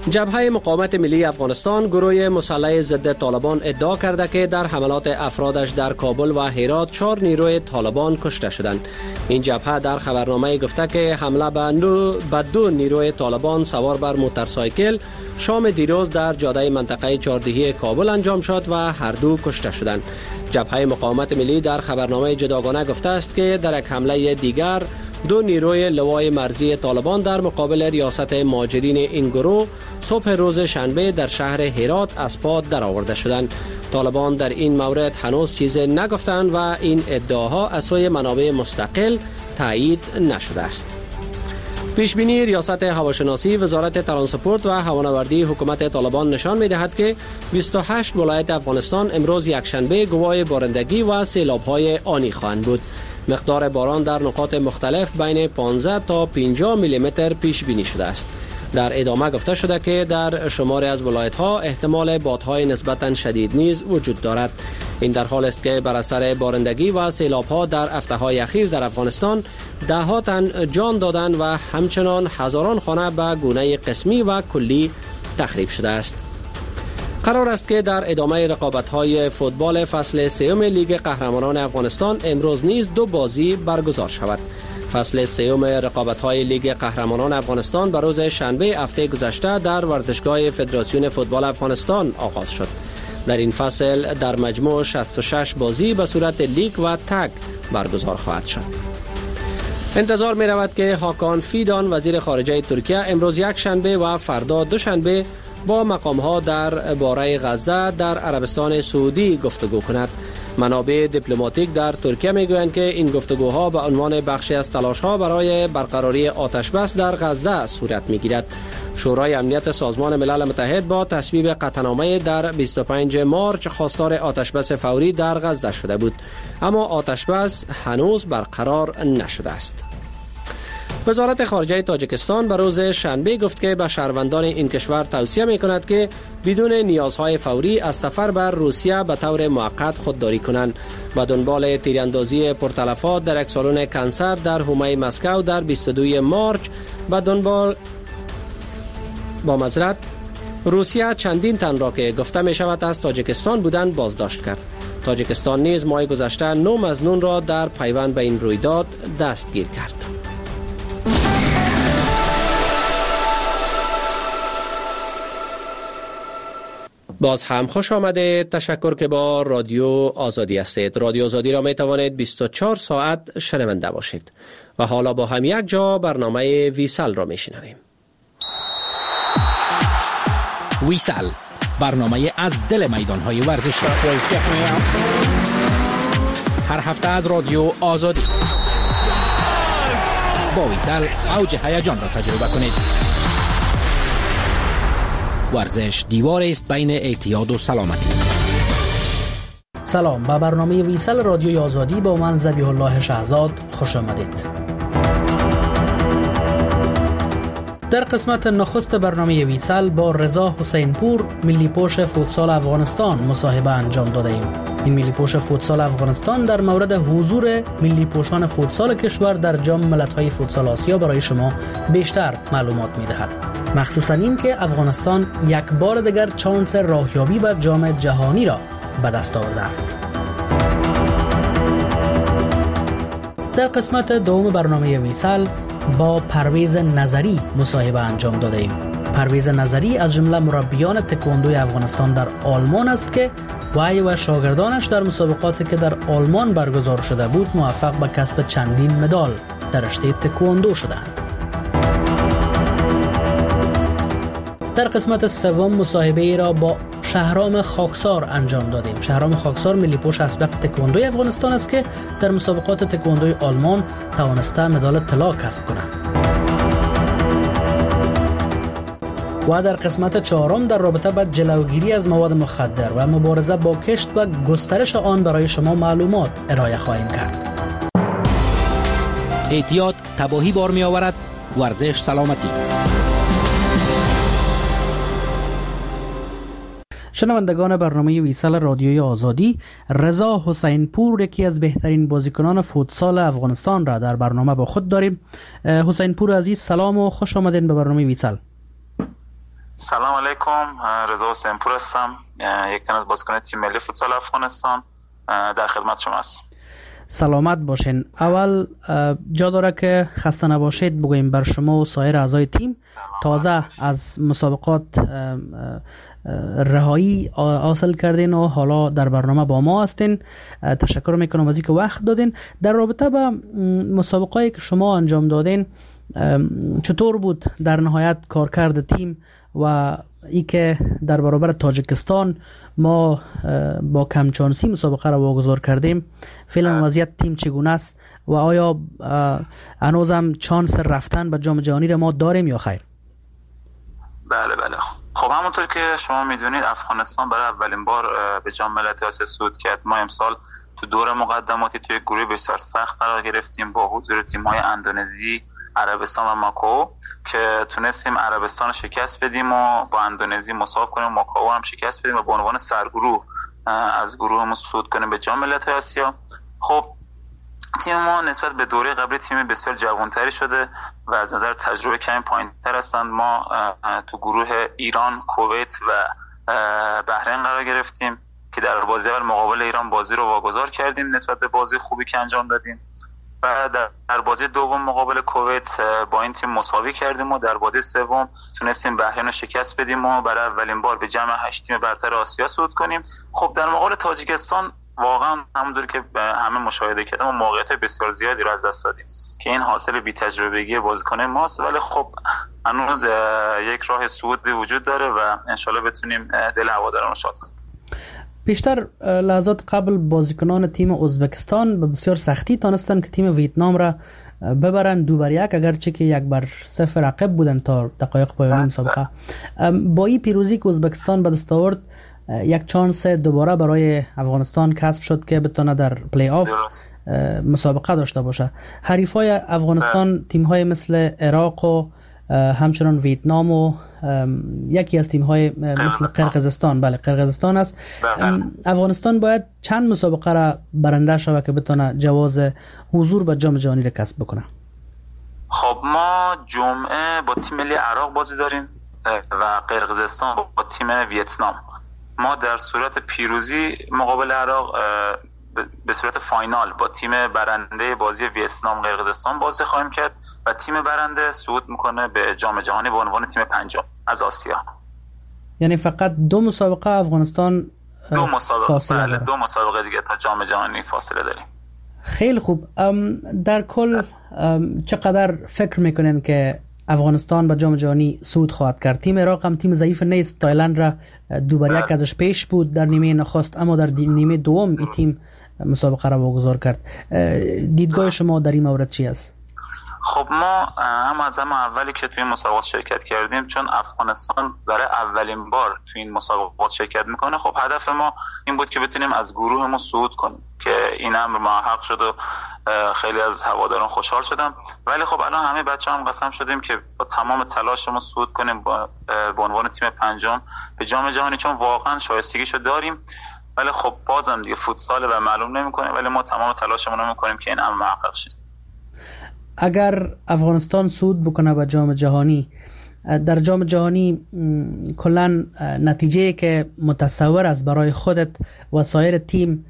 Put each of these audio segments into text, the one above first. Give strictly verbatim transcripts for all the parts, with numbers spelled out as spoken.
جبهه مقاومت ملی افغانستان گروه مسلح ضد طالبان ادعا کرده که در حملات افرادش در کابل و هرات چهار نیروی طالبان کشته شدند. این جبهه در خبرنامه گفته که حمله به دو, به دو نیروی طالبان سوار بر موتورسایکل شام دیروز در جاده منطقه چهاردهی کابل انجام شد و هر دو کشته شدند. جبهه مقاومت ملی در خبرنامه جداگانه گفته است که در یک حمله دیگر دو نیروی لوای مرزی طالبان در مقابل ریاست مهاجرین این گروه صبح روز شنبه در شهر هرات از پا درآورده شدند. طالبان در این مورد هنوز چیزی نگفتند و این ادعاها از سوی منابع مستقل تایید نشده است. پیشبینی ریاست هواشناسی وزارت ترانسپورت و هوانوردی حکومت طالبان نشان می‌دهد که بیست و هشت ولایت افغانستان امروز یکشنبه گواه بارندگی و سیلاب‌های آنی خواهند بود. مقدار باران در نقاط مختلف بین پانزده تا پنجاه میلی متر پیش بینی شده است. در ادامه گفته شده که در شماری از ولایت‌ها احتمال بادهای نسبتاً شدید نیز وجود دارد. این در حال است که بر اثر بارندگی و سیلاب‌ها در هفته‌های اخیر در افغانستان ده‌ها تن جان دادند و همچنان هزاران خانه به گونه قسمی و کلی تخریب شده است. قرار است که در ادامه رقابت‌های فوتبال فصل سوم لیگ قهرمانان افغانستان امروز نیز دو بازی برگزار شود. فصل سوم رقابت‌های لیگ قهرمانان افغانستان بر روز شنبه هفته گذشته در ورزشگاه فدراسیون فوتبال افغانستان آغاز شد. در این فصل در مجموع شصت و شش بازی به صورت لیگ و تگ برگزار خواهد شد. انتظار می رود که هاکان فیدان وزیر خارجه ترکیه امروز یک شنبه و فردا دوشنبه با مقام‌ها در باره غزه در عربستان سعودی گفتگو کند. منابع دیپلماتیک در ترکیه میگویند که این گفتگوها به عنوان بخشی از تلاش‌ها برای برقراری آتش‌بس در غزه صورت می‌گیرد. شورای امنیت سازمان ملل متحد با تصویب قطعنامه در بیست و پنجم مارس خواستار آتش‌بس فوری در غزه شده بود، اما آتش‌بس هنوز برقرار نشده است. وزارت خارجه تاجیکستان به روز شنبه گفت که به شهروندان این کشور توصیه می‌کند که بدون نیازهای فوری از سفر بر روسیه به طور موقت خودداری کنند. به دنبال تیراندازی پرتلفات در یک سالن کنسر در حومه مسکو در بیست و دوم مارس به دنبال با معذرت روسیه چندین تن را که گفته می شود از تاجیکستان بودند بازداشت کرد. تاجیکستان نیز ماه گذشته نه مظنون را در پیوند به این رویداد دستگیر کرد. باز هم خوش آمده. تشکر که با رادیو آزادی هستید. رادیو آزادی را می توانید بیست و چهار ساعت شنونده باشید. و حالا با هم یک جا برنامه ویسال را می شنویم. ویسال، برنامه از دل میدان‌های ورزشی. هر هفته از رادیو آزادی. با ویسال اوج هیجان را تجربه کنید. ورزش دیوار است بین اعتیاد و سلامتی. سلام، به برنامه ویسال رادیوی آزادی با من ذبیح الله شهزاد خوش آمدید. در قسمت نخست برنامه ویسال با رضا حسین پور ملی پوش فوتسال افغانستان مصاحبه انجام داده ایم. این ملی پوش فوتسال افغانستان در مورد حضور ملی پوشان فوتسال کشور در جام ملت‌های فوتسال آسیا برای شما بیشتر معلومات می‌دهد. مخصوصاً این که افغانستان یک بار دیگر چانس راهیابی به جام جهانی را به دست آورده است. در قسمت دوم برنامه ویسال با پرویز نظری مصاحبه انجام داده ایم. پرویز نظری از جمله مربیان تکواندوی افغانستان در آلمان است که وی و شاگردانش در مسابقاتی که در آلمان برگزار شده بود موفق به کسب چندین مدال در رشته تکواندو شدند. در قسمت سوم مصاحبه ای را با شهرام خاکسار انجام دادیم. شهرام خاکسار ملی پوش اسبق تکواندوی افغانستان است که در مسابقات تکواندوی آلمان توانسته مدال طلا کسب کند. و در قسمت چهارم در رابطه با جلوگیری از مواد مخدر و مبارزه با کشت و گسترش آن برای شما معلومات ارائه خواهیم کرد. اعتیاد تباهی بار می آورد، ورزش سلامتی. شنوندگان برنامه ویسال رادیوی آزادی، رضا حسین پور یکی از بهترین بازیکنان فوتسال افغانستان را در برنامه با خود داریم. حسین پور عزیز، سلام و خوش آمدین به برنامه ویسال. سلام علیکم، رضا حسین پور هستم، یک تن از بازیکن تیم ملی فوتسال افغانستان. در خدمت شما هستم. سلامت باشین. اول جا داره که خسته نباشید بگویم بر شما و سایر اعضای تیم. تازه از مسابقات رهایی حاصل کردین و حالا در برنامه با ما هستین. تشکر میکنم از اینکه وقت دادین. در رابطه با مسابقاتی که شما انجام دادین، چطور بود در نهایت کارکرد تیم و ای که در برابر تاجیکستان ما با کمچانسی مسابقه را واگذار کردیم؟ فعلا وضعیت تیم چگونه است و آیا هنوزم چانس رفتن به جام جهانی را ما داریم یا خیر؟ بله بله خب همونطور که شما میدونید افغانستان برای اولین بار به جام ملت‌های آسیا صعود کرد. ما امسال تو دور مقدماتی توی گروه بسیار سخت قرار گرفتیم با حضور تیم‌های اندونزی، عربستان و ماکائو که تونستیم عربستان رو شکست بدیم و با اندونزی مساوی کنیم، ماکائو هم شکست بدیم و به عنوان سرگروه از گروهمون صعود کنیم به جام ملت‌های آسیا. خب تیم ما نسبت به دوره قبلی تیم بسیار جوانتری شده و از نظر تجربه کمی پایین‌تر هستند. ما تو گروه ایران، کویت و بحرین قرار گرفتیم که در بازی اول مقابل ایران بازی رو واگذار کردیم نسبت به بازی خوبی که انجام دادیم و در بازی دوم مقابل کویت با این تیم مساوی کردیم و در بازی سوم تونستیم بحرین رو شکست بدیم و برای اولین بار به جمع هشت تیم برتر آسیا صعود کنیم. خب در مقابل تاجیکستان واقعا همونطور که همه مشاهده کردیم و موقعیت بسیار زیادی رو از دست دادیم که این حاصل بی تجربگی بازیکن ماست، ولی خب هنوز یک راه صعود وجود داره و انشالله بتونیم دل هواداران رو شاد کنیم. بیشتر لحظات قبل بازیکنان تیم ازبکستان به بسیار سختی تانستن که تیم ویتنام را ببرن دو بر یک، اگرچه که یک بر صفر عقب بودن تا دقایق پایانی مسابقه. با این پیروزی که ازبکستان به دست آورد یک چانس دوباره برای افغانستان کسب شد که بتونه در پلی آف مسابقه داشته باشه. حریفای افغانستان تیم‌های مثل عراق و همچنان ویتنام و یکی از تیم‌های مثل قرقیزستان، بله قرقیزستان است. افغانستان باید چند مسابقه را برنده شود که بتونه جواز حضور به جام جهانی را کسب بکنه؟ خب ما جمعه با تیم ملی عراق بازی داریم و قرقیزستان با تیم ویتنام. ما در صورت پیروزی مقابل عراق به صورت فاینال با تیم برنده بازی ویتنام قرقیزستان بازی خواهیم کرد و تیم برنده صعود میکنه به جام جهانی به عنوان تیم پنجم از آسیا. یعنی فقط دو مسابقه افغانستان دو مسابقه فاصله بله دو مسابقه دیگه تا جام جهانی فاصله داریم. خیلی خوب. در کل چقدر فکر میکنین که افغانستان به جام جهانی صعود خواهد کرد؟ تیم عراق هم تیم ضعیف نیست، تایلند را دو بر یک ازش پیش بود در نیمه نخست، اما در نیمه دوم این تیم مسابقه را واگذار کرد. دیدگاه شما در این مورد چی است؟ خب ما هم از هم اولی که توی مسابقات شرکت کردیم، چون افغانستان برای اولین بار توی این مسابقات شرکت میکنه، خب هدف ما این بود که بتونیم از گروهمون صعود کنیم که این امر محقق شد و خیلی از هواداران خوشحال شدم. ولی خب الان همه بچه هم قسم شدیم که با تمام تلاشمون صعود کنیم به عنوان تیم پنجم به جام جهانی، چون واقعا شایستگیشو داریم. ولی خب بازم دیگه فوتسال و معلوم نمیکنه، ولی ما تمام تلاشمون رو میکنیم که این امر محقق شه. اگر افغانستان صعود بکنه به جام جهانی، در جام جهانی کلا نتیجه که متصور است برای خودت و سایر تیم،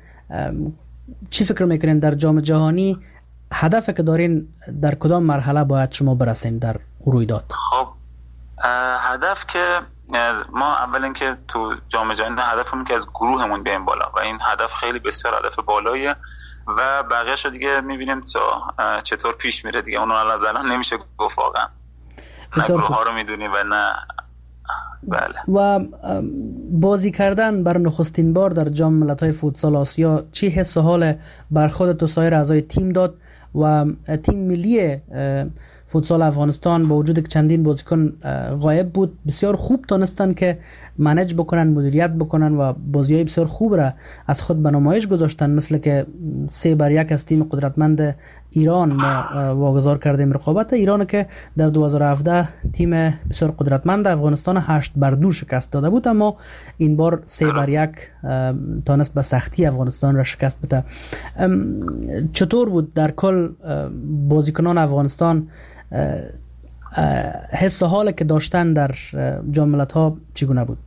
چی فکر میکنین در جام جهانی هدف که دارین در کدام مرحله باید شما برسین در رویداد؟ خب هدف که ما اولا که تو جام جهانی هدفمون که از گروهمون بیایم بالا و این هدف خیلی بسیار هدف بالاییه و بقیه‌اش رو دیگه می‌بینیم تا چطور پیش میره دیگه. اون از الان نمیشه گفت واقعا، نه گروه ها رو میدونی و نه بله. و بازی کردن بر نخستین بار در جام ملت‌های فوتسال آسیا چی حس و حال بر خودت و سایر اعضای تیم داد و تیم ملی فوتسال افغانستان با وجود که چندین بازیکن غایب بود بسیار خوب تونستن که منیج بکنن، مدیریت بکنن و بازی‌های بسیار خوب را از خود به نمایش گذاشتن، مثل که سه بر یک از تیم قدرتمند ایران ما واگذار کردیم رقابت ایران که در دو هزار و هفده تیم بسیار قدرتمند افغانستان هشت بر دو شکست داده بود، اما این بار سه بر یک تونست به سختی افغانستان را شکست بده. چطور بود در کل بازیکنان افغانستان حس و حالی که داشتن در جام ملت‌ها چگونه بود؟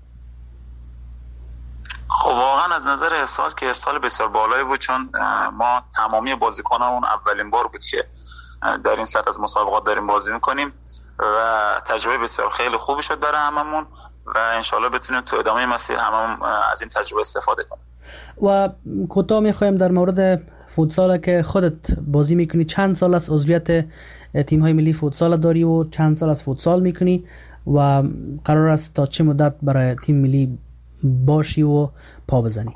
خب واقعا از نظر سال که سال بسیار بالایی بود، چون ما تمامی بازیکنامون اولین بار بود که در این سطح از مسابقات داریم بازی میکنیم و تجربه بسیار خیلی خوبی شد برای هممون و انشالله بتونیم تو ادامه مسیر هممون از این تجربه استفاده کنیم. و کوتاه میخوایم در مورد فوتسال که خودت بازی میکنی، چند سال از عضویت تیم های ملی فوتسال داری و چند سال از فوتسال میکنی و قرار است تا چه مدت برای تیم ملی باشی و پا بزنی؟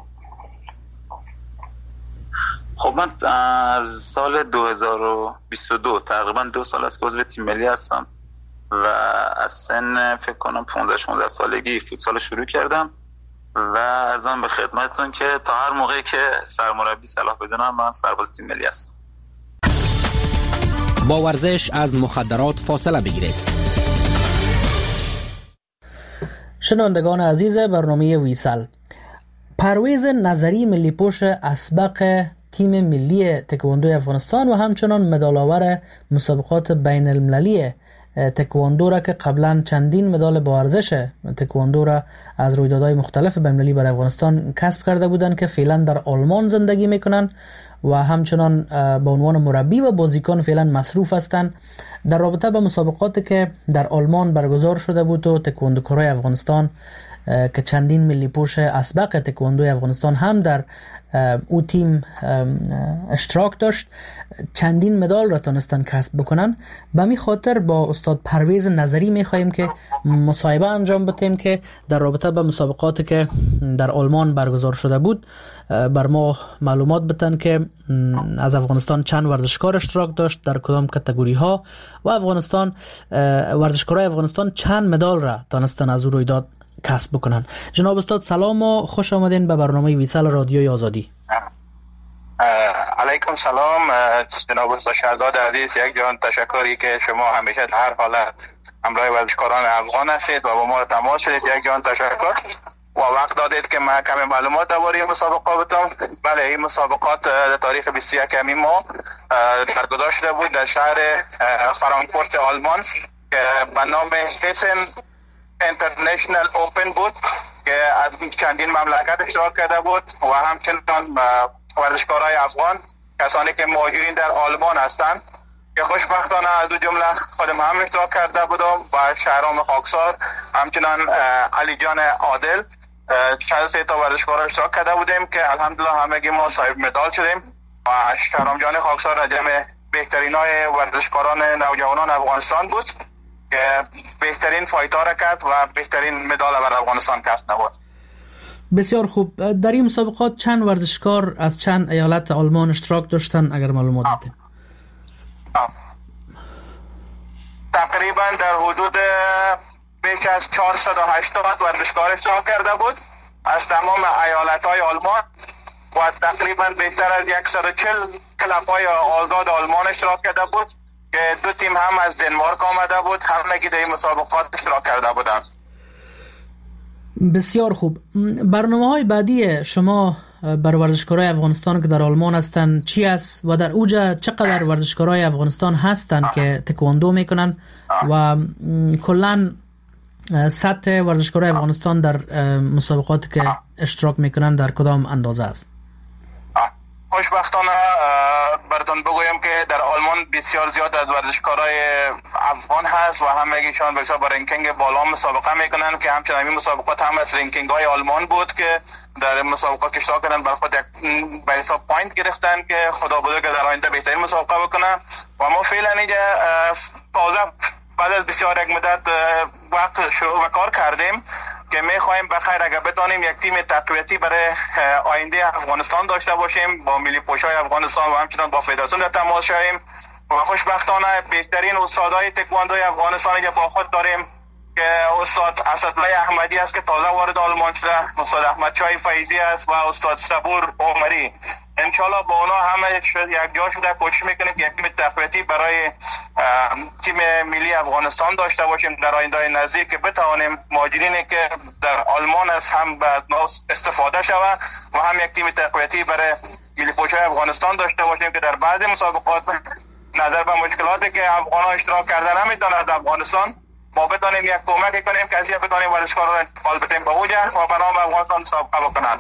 خب من از سال دو هزار و بیست و دو تقریبا دو سال است که عضو تیم ملی هستم و از سن فکر کنم پانزده شانزده سالگی فوتسال شروع کردم و ارزم به خدمتتون که تا هر موقعی که سرمربی صلاح بدونم من سرباز تیم ملی هستم. با ورزش از مخدرات فاصله بگیرید. شنوندگان عزیز برنامه ویسال، پرویز نظری ملی پوش اسبق تیم ملی تکواندو افغانستان و همچنان مدال آور مسابقات بین المللی تکواندو را که قبلا چندین مدال با ارزش تکواندو را از رویدادهای مختلف بین المللی برای افغانستان کسب کرده بودند که فعلا در آلمان زندگی میکنن و همچنان به عنوان مربی و بازیکن فعلا مصروف هستند. در رابطه با مسابقاتی که در آلمان برگزار شده بود و تکواندوکارای افغانستان که چندین ملی پوش اسبق تکواندو افغانستان هم در او تیم اشتراک داشت، چندین مدال را تونستن کسب بکنن. به می خاطر با استاد پرویز نظری می خواهیم که مصاحبه انجام بدیم که در رابطه با مسابقاتی که در آلمان برگزار شده بود بر ما معلومات بدن که از افغانستان چند ورزشکار اشتراک داشت در کدام کاتگوری ها و افغانستان ورزشکارای افغانستان چند مدال را تونستن از او رویداد کسب بکنن. جناب استاد سلام و خوش آمدین به برنامه ویسال رادیوی آزادی. علیکم سلام جناب استاد شهزاد عزیز، یک جان تشکری که شما همیشه در هر حالت همراه ورزشکاران افغان هستید و با ما تماس شدید. یک جان تشکر و وقت دادید که من کمی معلومات درباره مسابقات بدم. بله، این مسابقات در تاریخ بیست و یک ماه برگزار شده بود در شهر فرانکفورت آلمان که به نام هیسن اینترنشنال اوپن بود که از چندین مملکت اشتراک کرده بود و همچنان ورزشکارای افغان، کسانی که مهاجرین در آلمان هستند که خوشبختانه از دو جمله خودم هم اشتراک کرده بودم و شهرام خاکسار، همچنان علی جان عادل، چند سه تا ورزشکار اشتراک کرده بودیم که الحمدلله همگی ما صاحب مدال شدیم و شهرام جان خاکسار از جمع بهترین های ورزشکاران نوجوانان افغانستان بود که بهترین فایتا را کرد و بهترین مدال بر افغانستان کسب نمود. بسیار خوب. در این مسابقات چند ورزشکار از چند ایالت آلمان اشتراک داشتن اگر معلومات بدید؟ تقریبا در حدود بیش از چهارصد و هشتاد ورزشکار اشتراک کرده بود از تمام ایالت های آلمان و تقریبا بیشتر از صد و چهل کلاب های آزاد آلمان اشتراک کرده بود که دو تیم هم از دنمارک آمده بود، همگی در این مسابقات اشتراک کرده بودند. بسیار خوب. برنامه های بعدی شما بر ورزشکارای افغانستان که در آلمان هستن چی است و در اوجا چقدر ورزشکارای افغانستان هستن که تکواندو میکنن و کلا سطح ورزشکارای افغانستان در مسابقاتی که اشتراک میکنن در کدام اندازه است؟ خوشبختانه براتون بگویم که در آلمان بسیار زیاد از ورزشکارای افغان هست و همگیشان بسیار با رنکینگ بالا مسابقه میکنن که همچنین این مسابقات هم از رنکینگ های آلمان بود که در مسابقات اشتراک کردن بر خود به حساب پوینت گرفتن که خدا بده که در آینده بهترین مسابقه بکنن و ما فعلا اینجا تازه بعد از بسیار یک مدت وقت شروع و کار کردیم که میخوایم بخیر اگر بتانیم یک تیم تقویتی برای آینده افغانستان داشته باشیم با ملی پوشای افغانستان و همچنان با فدراسیون در تماس شویم و خوشبختانه بهترین استادای تکواندوی افغانستان که با خود داریم که استاد اسدالله احمدی است که تازه وارد آلمان شده، استاد احمد شاه فیضی است و استاد صبور عمری. انشالله با اونا همه یک جا شده کوشش میکنیم که یک تیم تقویتی برای تیم ملی افغانستان داشته باشیم در آینده نزدیک که بتوانیم مهاجرینی که در آلمان است هم به استفاده شود و هم یک تیم تقویتی برای ملی پوشای افغانستان داشته باشیم که در بعض مسابقات نظر به مشکلاتی که افغان‌ها اشتراک کردن نمیتونن از افغانستان ما بتونیم یک کمکی کنیم که از یه بتونیم ورزشکارا رو انتقال بدیم به اوجه و به نام افغانستان مسابقه بکنن.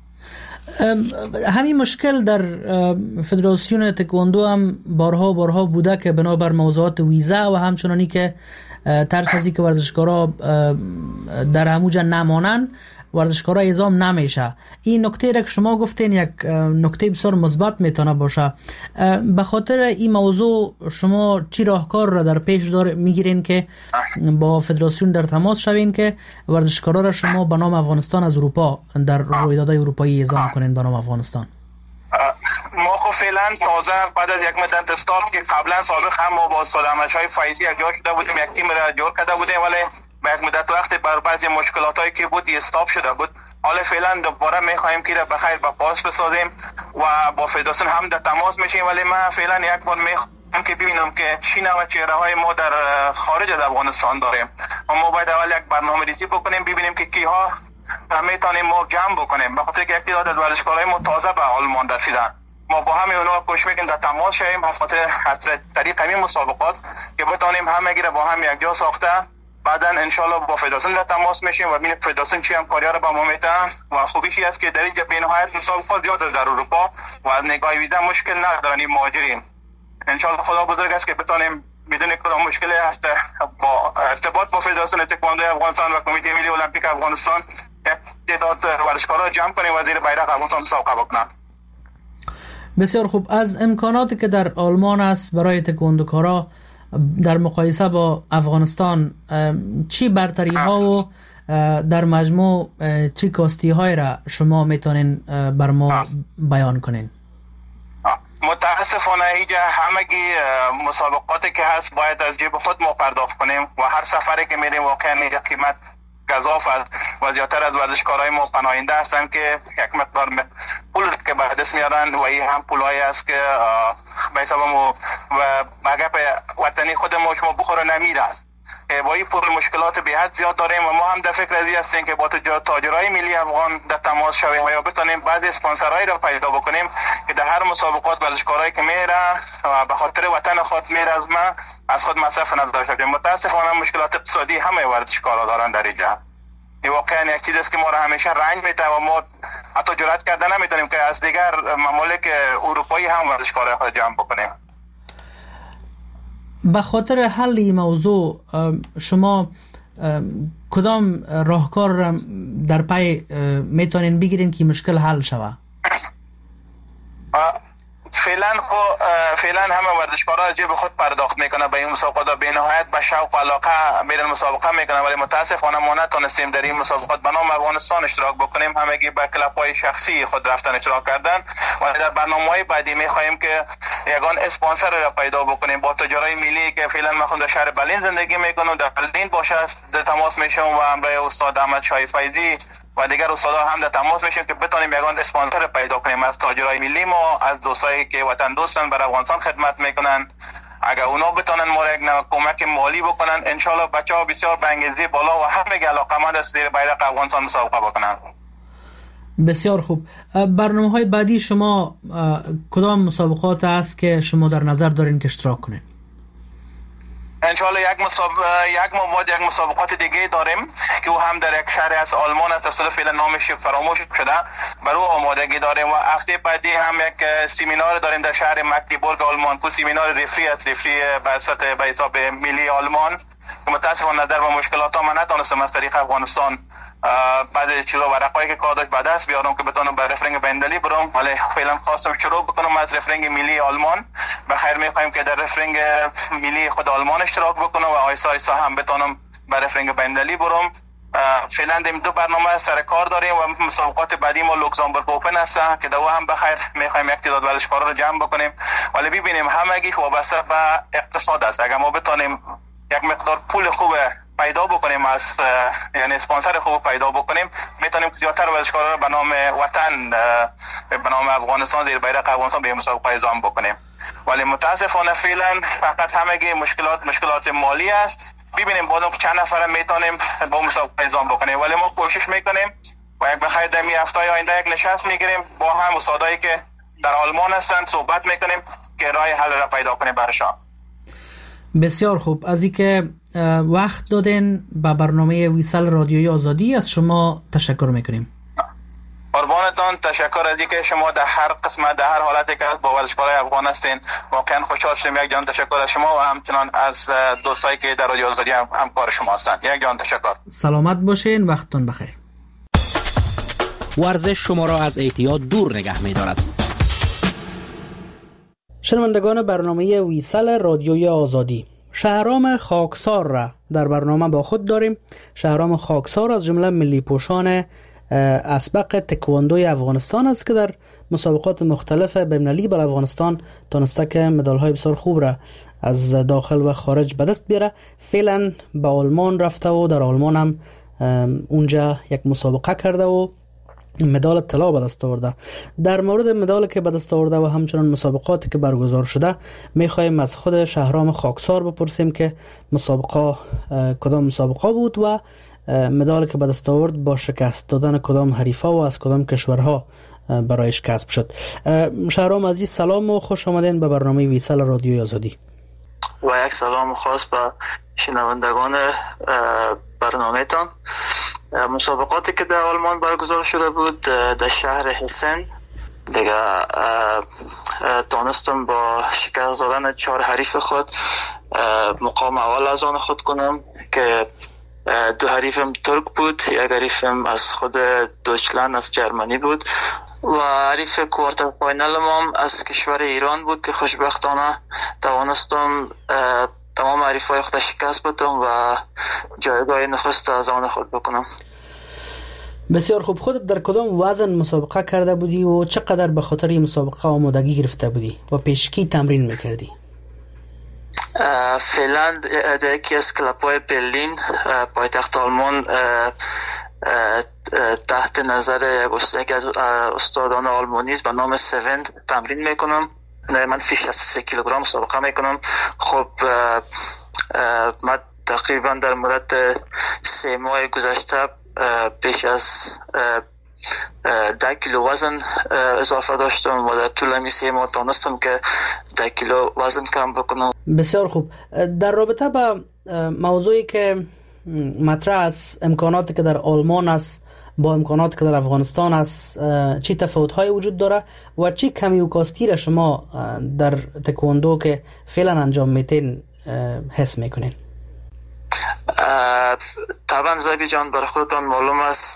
همین مشکل در فدراسیون تکواندو هم بارها بارها بوده که بنابر موضوعات ویزا و همچنانی که ترس از اینکه ورزشکارا در هموجه نمانن ورزشکارا اعزام نمیشه. این نکته را که شما گفتین یک نکته بسیار مثبت میتونه باشه. به خاطر این موضوع شما چی راهکار را در پیش دار میگیرین که با فدراسیون در تماس شوین که ورزشکارا را شما به نام افغانستان از اروپا در رویدادهای اروپایی اعزام کنین به نام افغانستان؟ ما خب فعلا تازه بعد از یک مدت استارت که قبلا سابق هم ما با استاد احمدشاه فیضی یک جا شده بودیم، یک تیم را جور کرده بودیم، ولی به یک مدت وقت بر بعضی مشکلاتایی که بود استاپ شده بود. حالا فعلا دوباره میخوایم که به خیر با پاس بسازیم و با فدراسیون هم در تماس میشیم، ولی من فعلا یک بار میخوایم که ببینم که چی نوع چهره های ما در خارج از افغانستان داریم و ما باید اول یک برنامه‌ریزی بکنیم ببینیم که کیها میتونیم ما جمع بکنیم، به خاطر که یک تعداد از ورزشکارای ما تازه به آلمان رسیدن. ما با همه اونا کوشش میکنیم در تماس شویم از خاطر از طریق همین مسابقات که بتونیم همگی را با هم یک جا ساخته بعدا انشالله با فدراسیون در تماس میشیم و ببینیم فدراسیون چی همکاری را با ما میتن و خوبیشی است که در اینجا بین‌نهایت مسابقات زیاد در اروپا و از نگاه ویزا مشکل ندارن این مهاجرین. انشالله خدا بزرگ است که بتونیم بدون کدام مشکلی هست با ارتباط با فدراسیون تکواندو افغانستان و کمیته ملی المپیک افغانستان یک تعداد ورزشکارا جمع کنیم و زیر بیرق افغانستان مسابقه بکنن. بسیار خوب. از امکاناتی که در آلمان است برای تکواندوکارا در مقایسه با افغانستان چی برتری ها و در مجموع چی کاستی های را شما میتونین بر ما بیان کنین؟ متاسفانه اینجا همگی مسابقاتی که هست باید از جیب خود ما پرداخت کنیم و هر سفری که میریم واقعا اینجا قیمت گزاف است و زیادتر از ورزشکارای ما پناهنده هستند که یک مقدار پول که به دست میارن و این هم پولایی است که به حساب ما و بگپ وطنی خود ما شما بخوره نمیره است. با این پول مشکلات به حد زیاد داریم و ما هم در فکر ازی هستیم که با تاجرای ملی افغان در تماس شویم و یا بتونیم بعضی اسپانسرایی را پیدا بکنیم که در هر مسابقات ورزشکارایی که میره و به خاطر وطن خود میره از ما از خود مصرف نداشته باشیم. متاسفانه مشکلات اقتصادی همه ورزشکارا دارن در اینجا. این واقعا یک چیزی است که ما را همیشه رنج میده و ما حتی جرئت کرده نمیتونیم که از دیگر ممالک اروپایی هم ورزشکارای خود جمع بکنیم. به خاطر حل این موضوع شما کدام راهکار را در پی میتونین بگیرین که مشکل حل شود؟ فعلا خو فعلا همه ورزشکارا از جیب خود پرداخت میکنه به این مسابقات، به نهایت به شوق و علاقه میرن مسابقه میکنن، ولی متاسفانه ما نتونستیم در این مسابقات به نام افغانستان اشتراک بکنیم. همگی به کلب‌های شخصی خود رفتن اشتراک کردن و در برنامه‌های بعدی میخواهیم که یگان اسپانسر را پیدا بکنیم با تجارای ملی که فعلا ما خود در شهر برلین زندگی میکنم، در برلین باشه در تماس میشم و همراه استاد احمدشاه فیضی و دیگر استادا هم در تماس میشیم که بتونیم یگان اسپانسر پیدا کنیم از تاجرای ملی ما، از دوستایی که وطن دوستن برای افغانستان خدمت میکنن. اگر اونا بتونن ما را یک نوع کمک مالی بکنن انشالله بچه‌ها بسیار به انگیزه بالا و همه علاقه‌مند است زیر بیرق افغانستان مسابقه بکنن. بسیار خوب. برنامه‌های بعدی شما کدام مسابقات است که شما در نظر دارین که اشتراک کنین؟ انشالله یک مسابقه یک مواد یک مسابقات دیگه داریم که او هم در یک شهر از آلمان است، اصلا فعلا نامش فراموش شده، برای آمادگی داریم و هفته بعدی هم یک سمینار داریم در شهر مگدیبورگ آلمان، کو سمینار رفری است، رفری به سطح به حساب ملی آلمان که متاسفانه نظر به مشکلات ما نتونستم از طریق افغانستان بعد چیزا ورقایی که کار داشت به دست بیارم که بتونم به رفرنگ بین‌المللی برم، ولی فعلا خواستم شروع بکنم از رفرنگ ملی آلمان. به خیر میخوایم که در رفرنگ ملی خود آلمان اشتراک بکنم و آیسا آیسا هم بتونم به رفرنگ بین‌المللی برم. فعلا دیم دو برنامه سر کار داریم و مسابقات بعدی ما لوکزامبورگ اوپن هست که دو هم به خیر میخوایم یک تعداد ورزشکارا رو جمع بکنیم، ولی ببینیم همگی وابسته به اقتصاد است. اگر ما بتونیم یک مقدار پول خوب پیدا بکنیم از یعنی اسپانسر خوب پیدا بکنیم میتونیم زیادتر ورزشکارا رو به نام وطن به نام افغانستان زیر بیرق افغانستان به مسابقه اعزام بکنیم، ولی متاسفانه فعلا فقط همگی مشکلات مشکلات مالی است. ببینیم بعدا چند نفر میتونیم با مسابقه اعزام بکنیم، ولی ما کوشش میکنیم و یک بخیر در می هفته آینده یک نشست میگیریم با هم استادایی که در آلمان هستند صحبت میکنیم که راه حل را پیدا کنیم برشان. بسیار خوب. از اینکه وقت دادین به برنامه ویسال رادیوی آزادی از شما تشکر میکنیم. قربانتان، تشکر از اینکه شما در هر قسمت در هر حالتی که با ورزشکارای افغان هستین واقعا خوشحال شدیم. یک جان تشکر از شما و همچنان از دوستایی که در رادیو آزادی هم همکار شما هستند. یک جان تشکر. سلامت باشین، وقتتون بخیر. ورزش شما را از اعتیاد دور نگه می‌دارد. شنوندگان برنامه ویسال رادیوی آزادی، شهرام خاکسار را در برنامه با خود داریم. شهرام خاکسار از جمله ملی پوشان اسبق تکواندوی افغانستان است که در مسابقات مختلف بین‌المللی بر افغانستان تونسته که مدال‌های بسیار خوب را از داخل و خارج به دست بیاره. فعلا به آلمان رفته و در آلمان هم اونجا یک مسابقه کرده و مدال طلا به دست آورده. در مورد مدالی که به دست آورده و همچنان مسابقاتی که برگزار شده میخوایم از خود شهرام خاکسار بپرسیم که مسابقه کدام مسابقه بود و مدالی که به دست آورد با شکست دادن کدام حریفه و از کدام کشورها برایش کسب شد. شهرام عزیز، سلام و خوش آمدین به برنامه ویسال رادیوی آزادی. و یک سلام خاص به شنوندگان برنامه تان. مسابقاتی که در آلمان برگزار شده بود در شهر هسن دیگه تانستم با شکست دادن چهار حریف خود مقام اول از آن خود کنم که دو حریفم ترک بود، یک حریفم از خود دویچلند از جرمنی بود و حریف کوارتر فاینال ما از کشور ایران بود که خوشبختانه توانستم تمام حریفای خود شکست بدم و جایگاه نخست از آن خود بکنم. بسیار خوب. خودت در کدام وزن مسابقه کرده بودی و چقدر به خاطر این مسابقه آمادگی گرفته بودی و پیشکی تمرین میکردی؟ فعلا در یکی از کلاب‌های برلین پایتخت آلمان تحت نظر یکی از استادان آلمانی به نام سوند تمرین میکنم. من فی شصت و سه کیلوگرم مسابقه میکنم. خب من تقریبا در مدت سه ماه گذشته بیش از ده کیلو وزن اضافه داشتم و در طول همین سه ماه تانستم که ده کیلو وزن کم بکنم. بسیار خوب. در رابطه با موضوعی که مطرح است، امکاناتی که در آلمان است با امکاناتی که در افغانستان است، چی تفاوت‌های وجود داره و چی کمی و کاستی را شما در تکواندو که فعلا انجام میتین حس میکنین؟ طبعا زبی جان برای خودتان معلوم است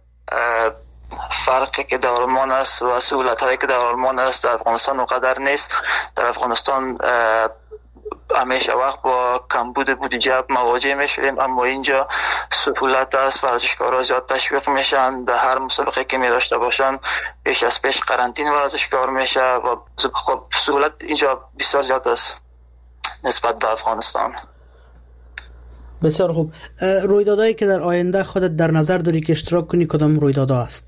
فرقی که در آلمان است و سهولت‌هایی که در آلمان است در افغانستان اونقدر نیست. در افغانستان همیشه وقت با کمبود بودجه مواجه میشیم، اما اینجا سهولت است، ورزشکارا زیاد تشویق میشن، در هر مسابقه که می داشته باشن پیش از پیش قرنطینه ورزشکار میشه و خب سهولت اینجا بسیار زیاد است نسبت به افغانستان. بسیار خوب. رویدادهایی که در آینده خودت در نظر داری که اشتراک کنی کدام رویدادها است؟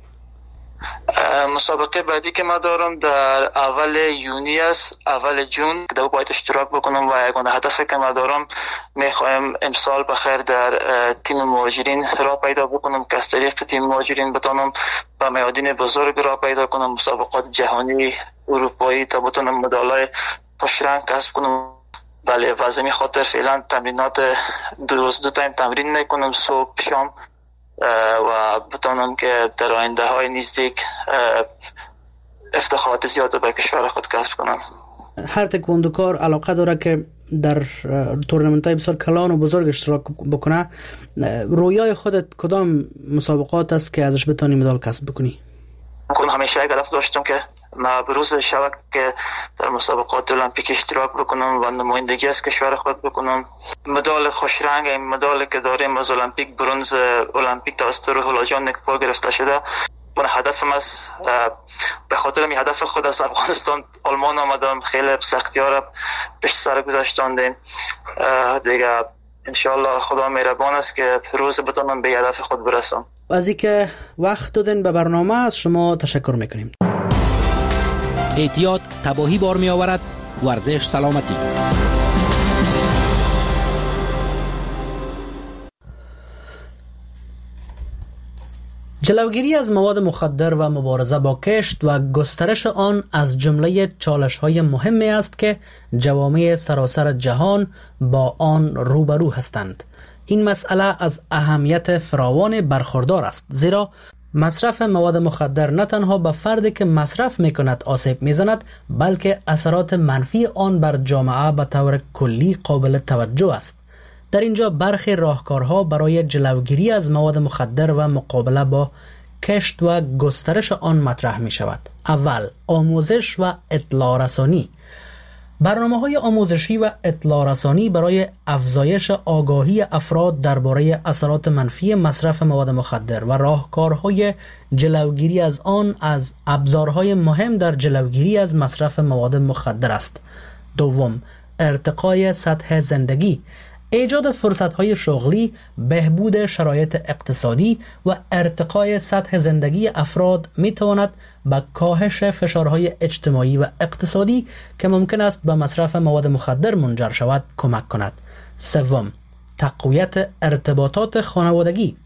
مسابقه بعدی که ما دارم در اول یونی است، اول جون که باید اشتراک بکنم و یگانه هدفی که ما دارم میخوایم امسال بخیر در تیم مهاجرین را پیدا بکنم که از طریق تیم مهاجرین بتونم به میادین بزرگ را پیدا کنم، مسابقات جهانی اروپایی تا بتونم مدالای خوشرنگ کسب کنم. بله، واسه خاطر فعلا تمرینات دو روز دو تایم تمرین میکنم، صبح شام، و بتونم که در آینده های نزدیک افتخارات زیاد به کشور خود کسب کنم. هر تکواندوکار علاقه داره که در تورنمنت های بسیار کلان و بزرگ اشتراک بکنه. رویای خودت کدام مسابقات است که ازش بتونی مدال کسب بکنی؟ من همیشه یک هدف داشتم که ما بروز شود که در مسابقات المپیک اشتراک بکنم و نمایندگی از کشور خود بکنم. مدال خوشرنگ، این مدالی که داریم از المپیک، برنز المپیک توسط روح الله جان نکپا گرفته شده. من هدفم است، به خاطر این هدف خود از افغانستان آلمان آمدم، خیلی سختی‌ها را پیش سر گذاشتاندیم دیگه. انشالله خدا مهربان است که روز بتونم به هدف خود برسم. از اینکه وقت دادن به برنامه از شما تشکر میکنیم. اعتیاد تباهی بار می آورد، ورزش سلامتی. جلوگیری از مواد مخدر و مبارزه با کشت و گسترش آن از جمله چالش‌های مهمی است که جوامع سراسر جهان با آن روبرو هستند. این مسئله از اهمیت فراوان برخوردار است، زیرا مصرف مواد مخدر نه تنها به فردی که مصرف می‌کند آسیب می‌زند، بلکه اثرات منفی آن بر جامعه به طور کلی قابل توجه است. در اینجا برخی راهکارها برای جلوگیری از مواد مخدر و مقابله با کشت و گسترش آن مطرح می شود. اول، آموزش و اطلاع رسانی. برنامه‌های آموزشی و اطلاع رسانی برای افزایش آگاهی افراد درباره اثرات منفی مصرف مواد مخدر و راهکارهای جلوگیری از آن از ابزارهای مهم در جلوگیری از مصرف مواد مخدر است. دوم، ارتقای سطح زندگی. ایجاد فرصت‌های شغلی، بهبود شرایط اقتصادی و ارتقای سطح زندگی افراد می‌تواند به کاهش فشارهای اجتماعی و اقتصادی که ممکن است به مصرف مواد مخدر منجر شود کمک کند. سوم، تقویت ارتباطات خانوادگی.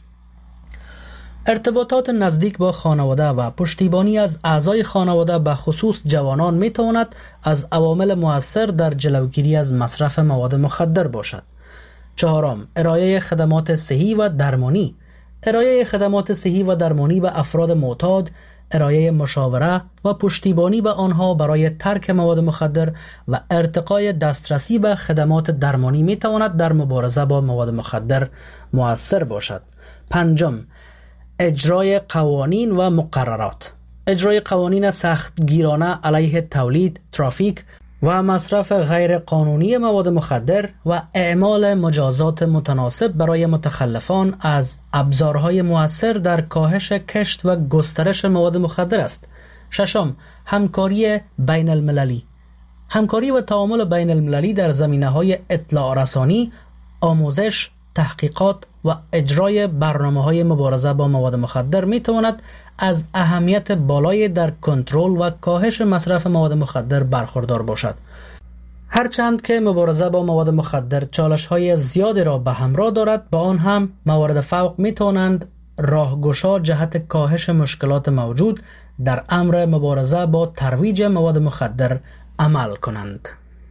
ارتباطات نزدیک با خانواده و پشتیبانی از اعضای خانواده به خصوص جوانان می‌تواند از عوامل مؤثر در جلوگیری از مصرف مواد مخدر باشد. چهارم، ارائه خدمات صحی و درمانی. ارائه خدمات صحی و درمانی به افراد معتاد، ارائه مشاوره و پشتیبانی به آنها برای ترک مواد مخدر و ارتقای دسترسی به خدمات درمانی می تواند در مبارزه با مواد مخدر مؤثر باشد. پنجم، اجرای قوانین و مقررات. اجرای قوانین سختگیرانه علیه تولید، ترافیک و مصرف غیر قانونی مواد مخدر و اعمال مجازات متناسب برای متخلفان از ابزارهای مؤثر در کاهش کشت و گسترش مواد مخدر است. ششم، همکاری بین المللی. همکاری و تعامل بین المللی در زمینه‌های اطلاع رسانی، آموزش، تحقیقات و اجرای برنامه‌های مبارزه با مواد مخدر می‌تواند از اهمیت بالای در کنترل و کاهش مصرف مواد مخدر برخوردار باشد. هرچند که مبارزه با مواد مخدر چالش‌های زیادی را به همراه دارد، با آن هم موارد فوق می‌توانند راهگشا جهت کاهش مشکلات موجود در امر مبارزه با ترویج مواد مخدر عمل کنند.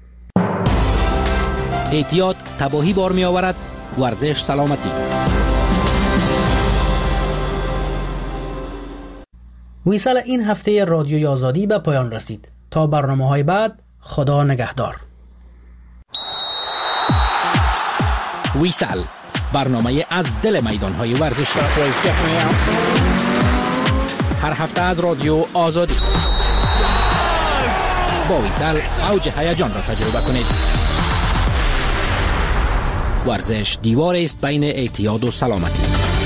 احتیاط تباهی بار می آورد. ورزش سلامتی. ویسال این هفته رادیوی آزادی به پایان رسید. تا برنامه‌های بعد، خدا نگهدار. ویسال، برنامه از دل میدان‌های ورزشی. هر هفته از رادیو آزادی. با ویسال اوج هیجان را تجربه کنید. ورزش دیوار است بین اعتیاد و سلامتی.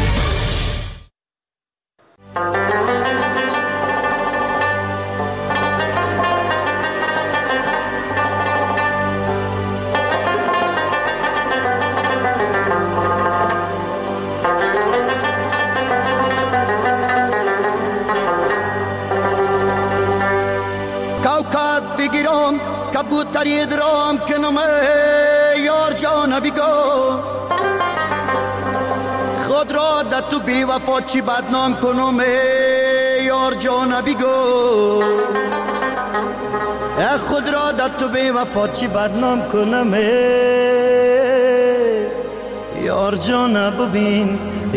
کوکب بگیرم کبوتری درام کنم یار جان بگو خود را در تو بی وفا چی بدنام کنم یار جان بگو خود را در تو بی وفا چی بدنام کنم یار جان ببین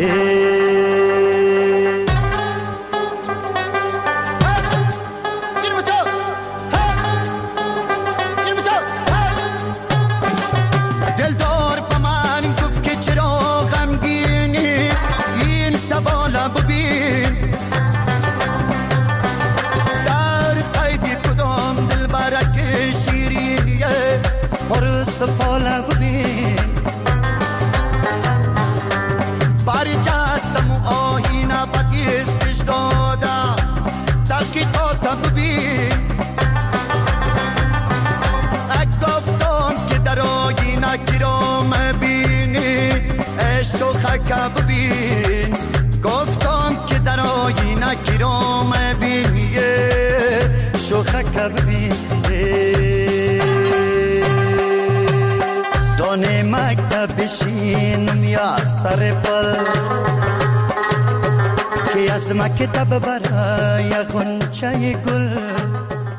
سفاله ببین باری جستم و آهینه بدیستش داده تحقیقات ببین اک گفتم که در آهینه گرام بینی شوخک ببین گفتم که در آهینه گرام بینی شوخک ببین دانه مکتب بشینم یا سر پل که از مکتب برای غنچه گل